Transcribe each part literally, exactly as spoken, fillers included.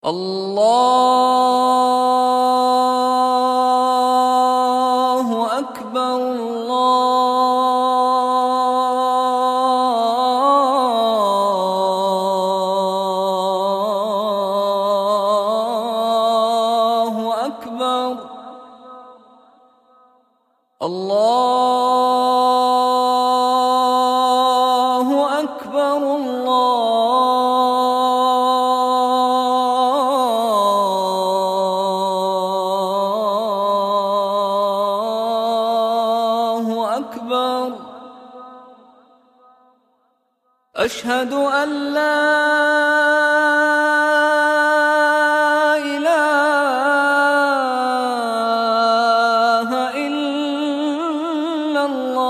الله أكبر. الله أكبر. الله أكبر. الله أكبر. أشهد أن لا إله إلا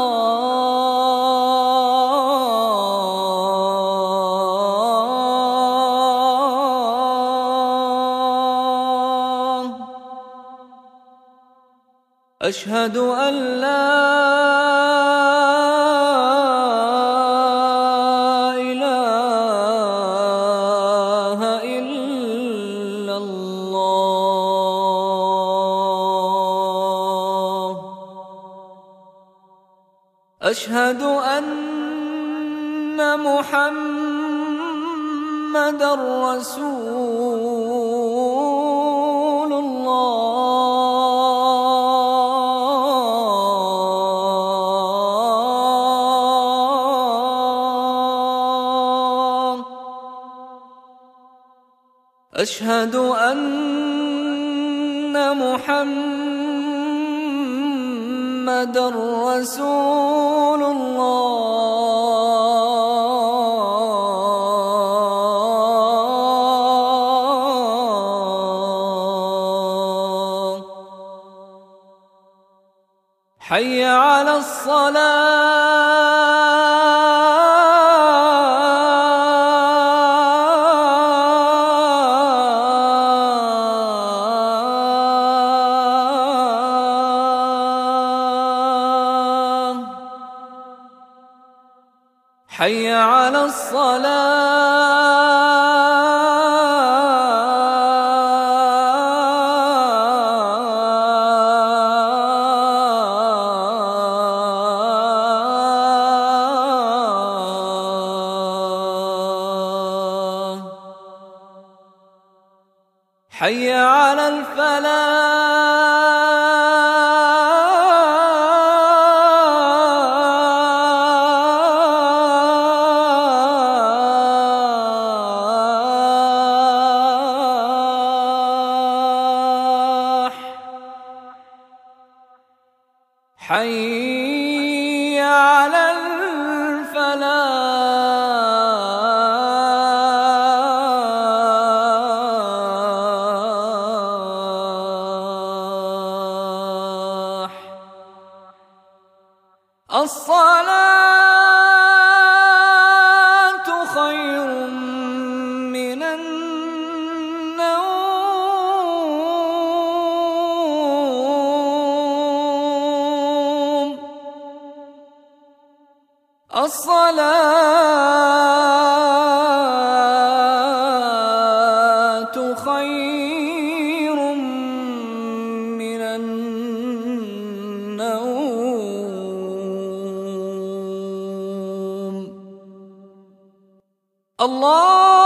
الله. أشهد أن لا إله إلا الله. أشهد أن محمدًا رسول الله. أشهد أن محمدًا رسول الله. حي على الصلاة. حي على الصلاة. حي على الفلاح. حي على الفلاح. الصلاة خير من النوم. الصلاة خير من النوم. الله